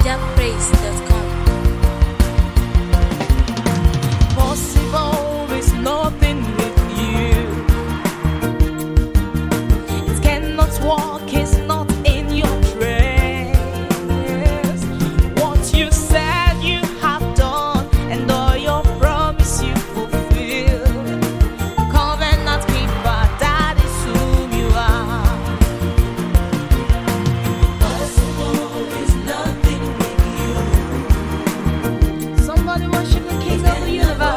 NigerPraise.com. Possible is nothing with you. It cannot walk, it's not in your trace. What you said you have done, and all your promise you fulfill. Covenant keeper, that is whom you are. Possible is nothing with you. Somebody worship the King of the universe.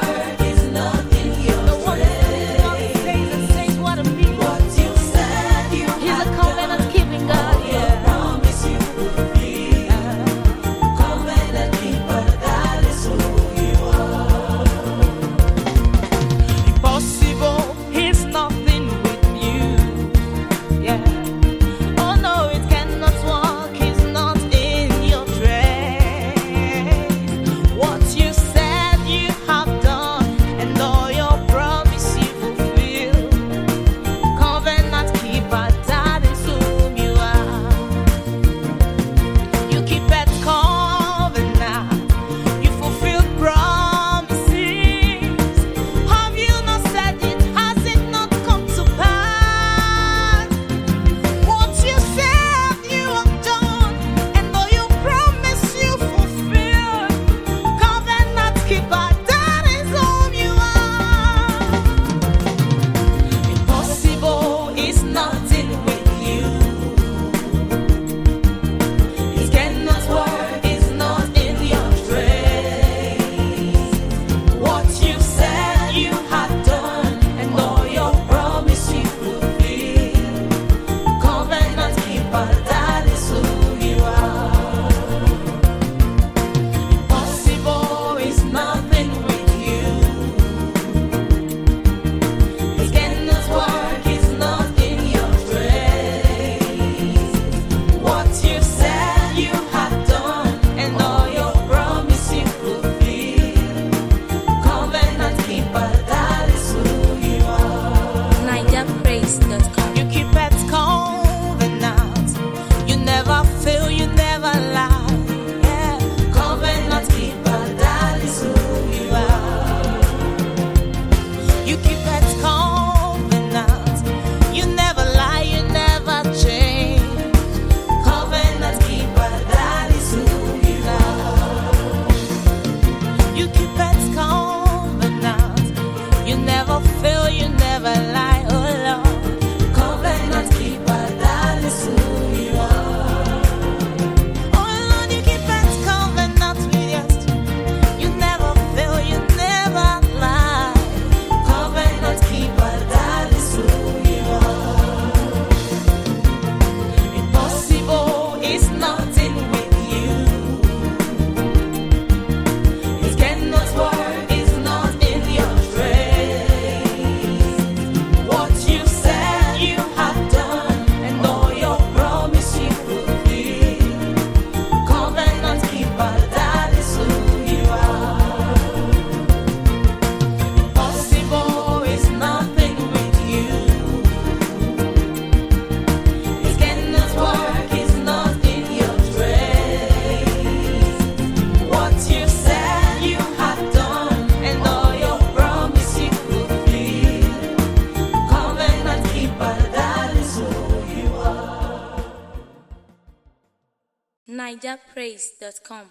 You keep it covenant. You never fail, you never lie. Yeah. Covenant keeper, that is who you are. You keep it covenant. You never lie, you never change. Covenant keeper, that is who you are. You keep it covenant. You never fail, you never lie. NigerPraise.com.